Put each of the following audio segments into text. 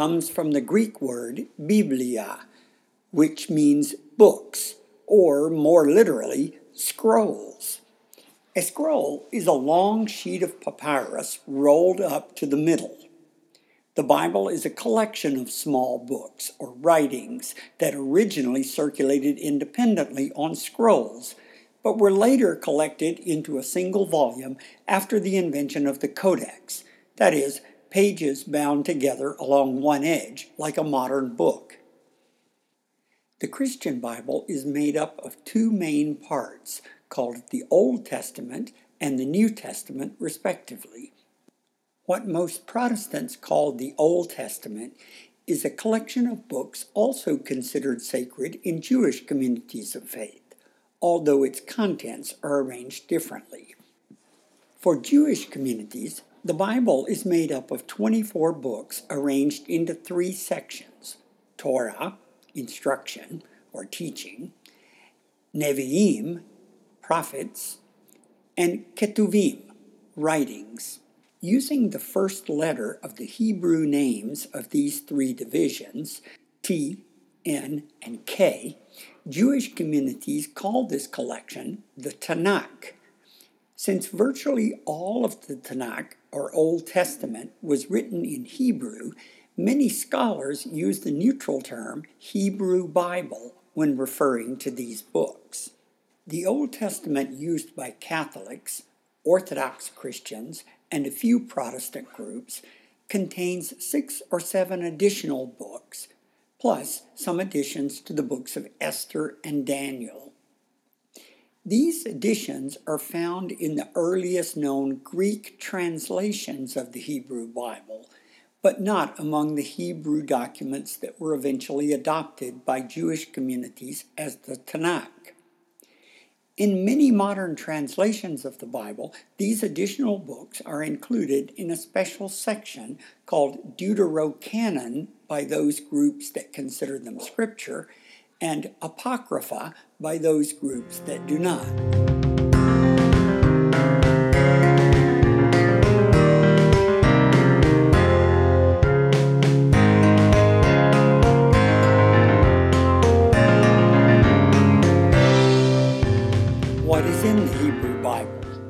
comes from the Greek word biblia, which means books, or more literally, scrolls. A scroll is a long sheet of papyrus rolled up to the middle. The Bible is a collection of small books or writings that originally circulated independently on scrolls, but were later collected into a single volume after the invention of the codex, that is, pages bound together along one edge like a modern book. The Christian Bible is made up of two main parts, called the Old Testament and the New Testament, respectively. What most Protestants call the Old Testament is a collection of books also considered sacred in Jewish communities of faith, although its contents are arranged differently. For Jewish communities, the Bible is made up of 24 books arranged into three sections: Torah, instruction or teaching, Nevi'im, prophets, and Ketuvim, writings. Using the first letter of the Hebrew names of these three divisions, T, N, and K, Jewish communities call this collection the Tanakh. Since virtually all of the Tanakh, or Old Testament, was written in Hebrew, many scholars use the neutral term Hebrew Bible when referring to these books. The Old Testament used by Catholics, Orthodox Christians, and a few Protestant groups contains 6 or 7 additional books, plus some additions to the books of Esther and Daniel. These additions are found in the earliest known Greek translations of the Hebrew Bible, but not among the Hebrew documents that were eventually adopted by Jewish communities as the Tanakh. In many modern translations of the Bible, these additional books are included in a special section called Deuterocanon by those groups that consider them scripture, and Apocrypha by those groups that do not. What is in the Hebrew Bible?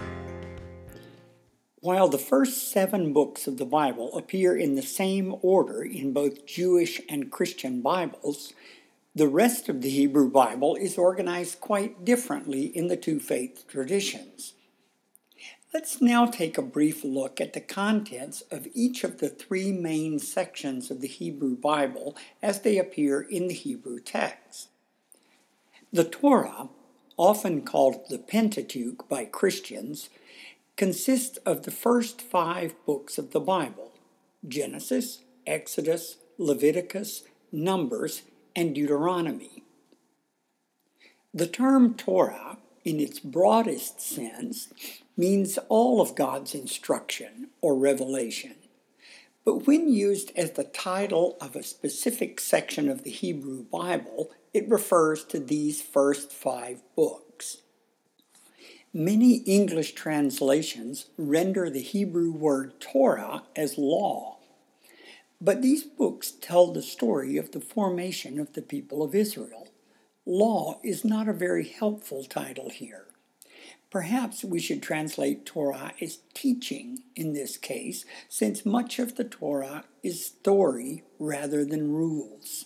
While the first 7 books of the Bible appear in the same order in both Jewish and Christian Bibles, the rest of the Hebrew Bible is organized quite differently in the two faith traditions. Let's now take a brief look at the contents of each of the 3 main sections of the Hebrew Bible as they appear in the Hebrew text. The Torah, often called the Pentateuch by Christians, consists of the first 5 books of the Bible: Genesis, Exodus, Leviticus, Numbers, and Deuteronomy. The term Torah, in its broadest sense, means all of God's instruction or revelation. But when used as the title of a specific section of the Hebrew Bible, it refers to these first 5 books. Many English translations render the Hebrew word Torah as law. But these books tell the story of the formation of the people of Israel. Law is not a very helpful title here. Perhaps we should translate Torah as teaching in this case, since much of the Torah is story rather than rules.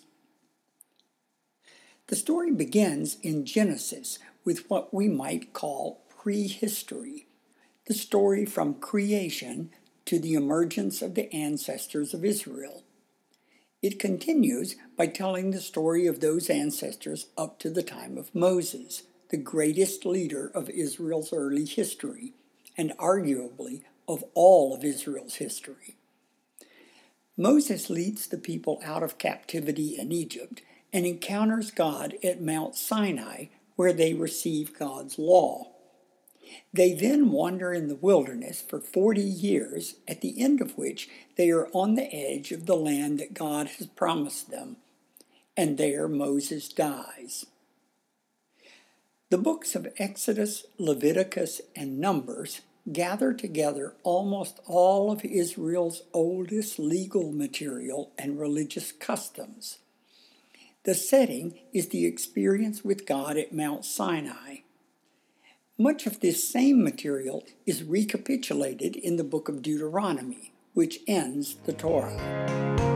The story begins in Genesis with what we might call prehistory, the story from creation to the emergence of the ancestors of Israel. It continues by telling the story of those ancestors up to the time of Moses, the greatest leader of Israel's early history, and arguably of all of Israel's history. Moses leads the people out of captivity in Egypt and encounters God at Mount Sinai, where they receive God's law. They then wander in the wilderness for 40 years, at the end of which they are on the edge of the land that God has promised them, and there Moses dies. The books of Exodus, Leviticus, and Numbers gather together almost all of Israel's oldest legal material and religious customs. The setting is the experience with God at Mount Sinai. Much of this same material is recapitulated in the book of Deuteronomy, which ends the Torah.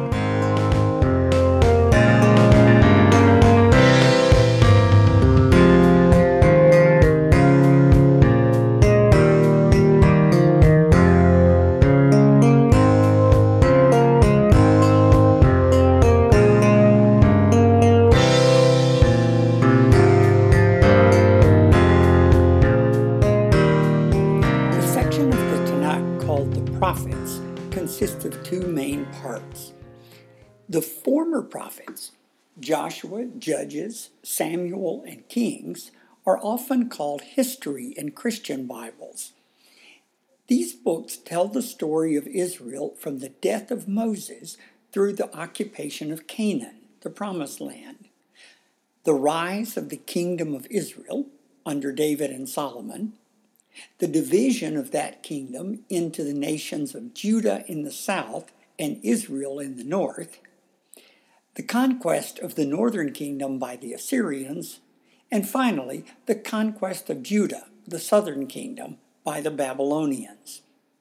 Prophets consist of two main parts. The former prophets, Joshua, Judges, Samuel, and Kings, are often called history in Christian Bibles. These books tell the story of Israel from the death of Moses through the occupation of Canaan, the Promised Land, the rise of the kingdom of Israel under David and Solomon, the division of that kingdom into the nations of Judah in the south and Israel in the north, the conquest of the northern kingdom by the Assyrians, and finally, the conquest of Judah, the southern kingdom, by the Babylonians.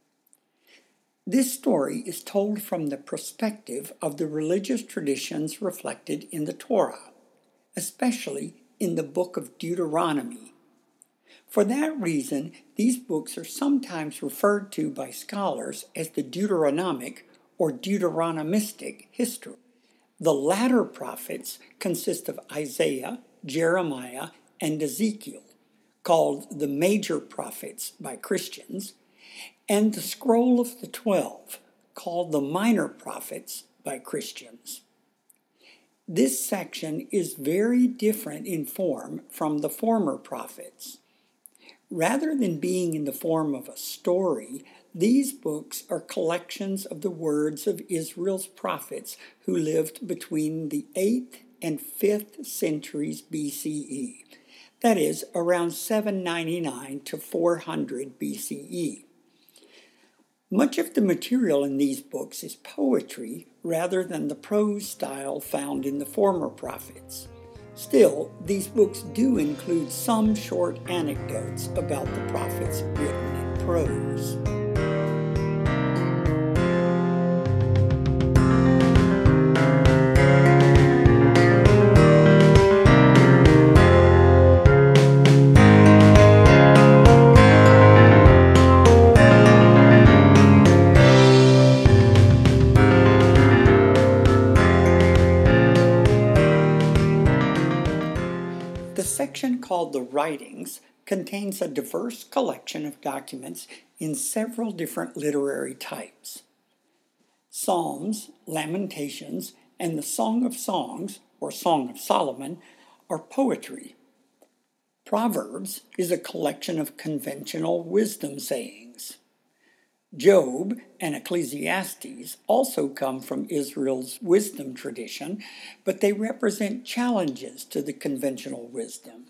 This story is told from the perspective of the religious traditions reflected in the Torah, especially in the book of Deuteronomy. For that reason, these books are sometimes referred to by scholars as the Deuteronomic or Deuteronomistic history. The latter prophets consist of Isaiah, Jeremiah, and Ezekiel, called the major prophets by Christians, and the Scroll of the 12, called the minor prophets by Christians. This section is very different in form from the former prophets. Rather than being in the form of a story, these books are collections of the words of Israel's prophets who lived between the 8th and 5th centuries BCE, that is, around 799 to 400 BCE. Much of the material in these books is poetry rather than the prose style found in the former prophets. Still, these books do include some short anecdotes about the prophets written in prose. The section called the Writings contains a diverse collection of documents in several different literary types. Psalms, Lamentations, and the Song of Songs, or Song of Solomon, are poetry. Proverbs is a collection of conventional wisdom sayings. Job and Ecclesiastes also come from Israel's wisdom tradition, but they represent challenges to the conventional wisdom.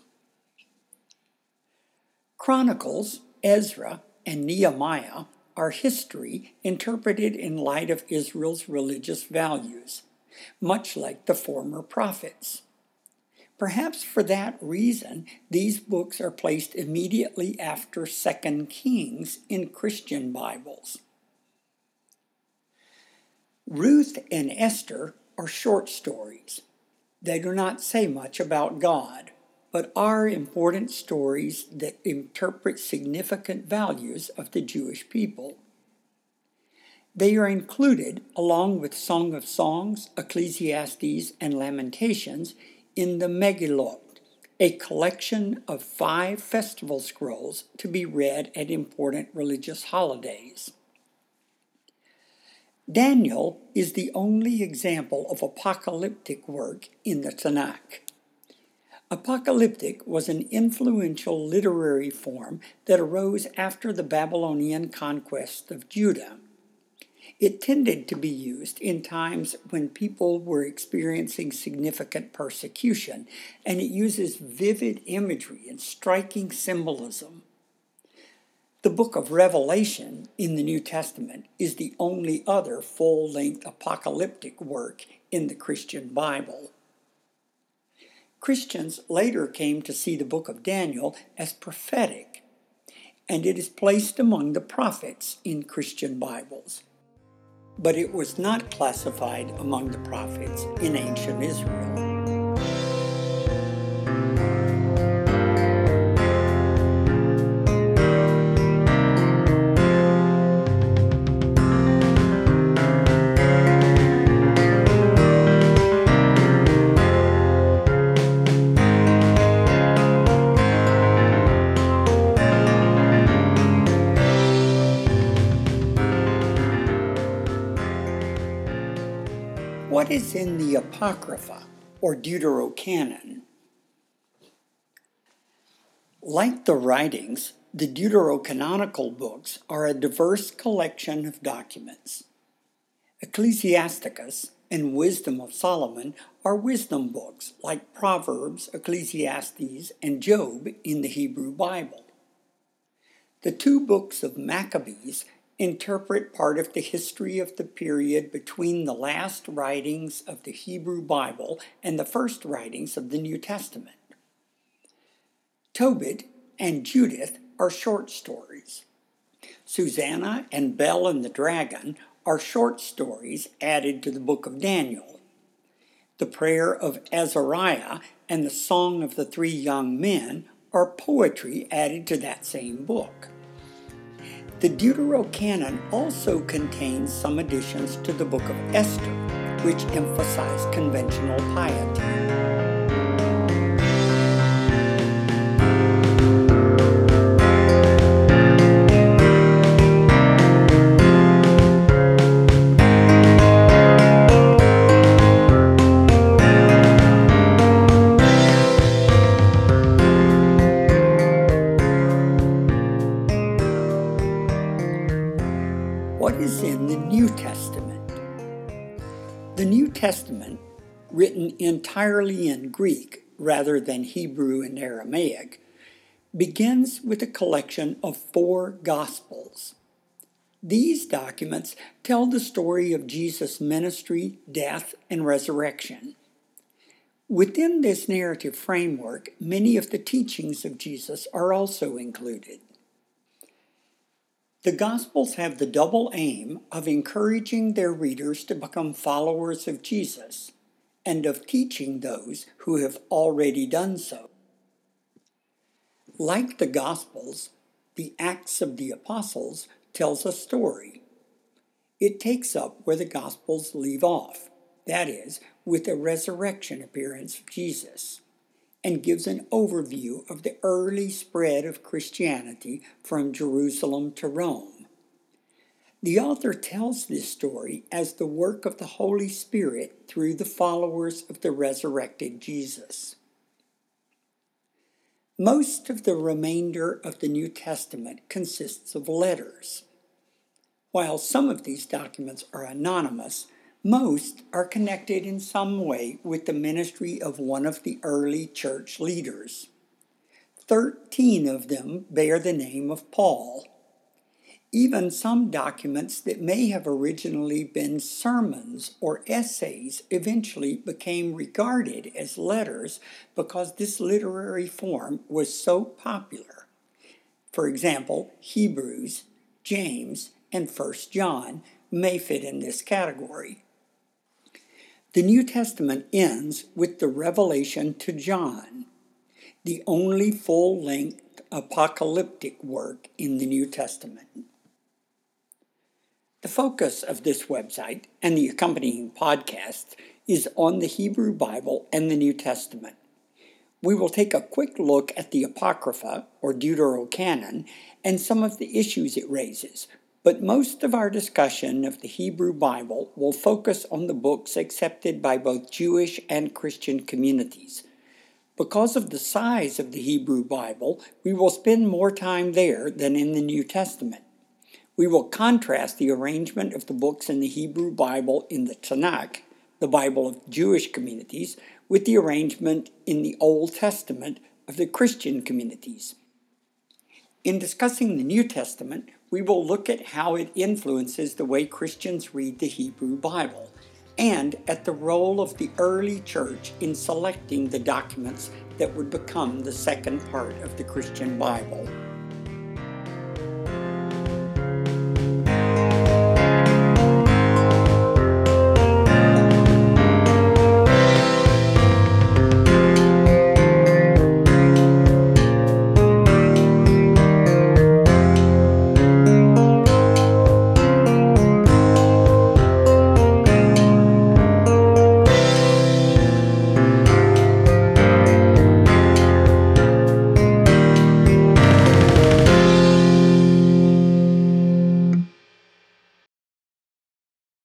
Chronicles, Ezra, and Nehemiah are history interpreted in light of Israel's religious values, much like the former prophets. Perhaps for that reason, these books are placed immediately after 2 Kings in Christian Bibles. Ruth and Esther are short stories. They do not say much about God, but are important stories that interpret significant values of the Jewish people. They are included, along with Song of Songs, Ecclesiastes, and Lamentations, in the Megillot, a collection of 5 festival scrolls to be read at important religious holidays. Daniel is the only example of apocalyptic work in the Tanakh. Apocalyptic was an influential literary form that arose after the Babylonian conquest of Judah. It tended to be used in times when people were experiencing significant persecution, and it uses vivid imagery and striking symbolism. The book of Revelation in the New Testament is the only other full-length apocalyptic work in the Christian Bible. Christians later came to see the book of Daniel as prophetic, and it is placed among the prophets in Christian Bibles. But it was not classified among the prophets in ancient Israel. What is in the Apocrypha, or Deuterocanon? Like the writings, the deuterocanonical books are a diverse collection of documents. Ecclesiasticus and Wisdom of Solomon are wisdom books like Proverbs, Ecclesiastes, and Job in the Hebrew Bible. The two books of Maccabees interpret part of the history of the period between the last writings of the Hebrew Bible and the first writings of the New Testament. Tobit and Judith are short stories. Susanna and Bel and the Dragon are short stories added to the book of Daniel. The prayer of Azariah and the Song of the Three Young Men are poetry added to that same book. The Deuterocanon also contains some additions to the book of Esther, which emphasize conventional piety. What is in the New Testament? The New Testament, written entirely in Greek rather than Hebrew and Aramaic, begins with a collection of 4 Gospels. These documents tell the story of Jesus' ministry, death, and resurrection. Within this narrative framework, many of the teachings of Jesus are also included. The Gospels have the double aim of encouraging their readers to become followers of Jesus and of teaching those who have already done so. Like the Gospels, the Acts of the Apostles tells a story. It takes up where the Gospels leave off, that is, with the resurrection appearance of Jesus, and gives an overview of the early spread of Christianity from Jerusalem to Rome. The author tells this story as the work of the Holy Spirit through the followers of the resurrected Jesus. Most of the remainder of the New Testament consists of letters. While some of these documents are anonymous, most are connected in some way with the ministry of one of the early church leaders. 13 of them bear the name of Paul. Even some documents that may have originally been sermons or essays eventually became regarded as letters because this literary form was so popular. For example, Hebrews, James, and 1 John may fit in this category. The New Testament ends with the revelation to John, the only full-length apocalyptic work in the New Testament. The focus of this website and the accompanying podcast is on the Hebrew Bible and the New Testament. We will take a quick look at the Apocrypha, or Deuterocanon, and some of the issues it raises, but most of our discussion of the Hebrew Bible will focus on the books accepted by both Jewish and Christian communities. Because of the size of the Hebrew Bible, we will spend more time there than in the New Testament. We will contrast the arrangement of the books in the Hebrew Bible in the Tanakh, the Bible of Jewish communities, with the arrangement in the Old Testament of the Christian communities. In discussing the New Testament, we will look at how it influences the way Christians read the Hebrew Bible, and at the role of the early church in selecting the documents that would become the second part of the Christian Bible.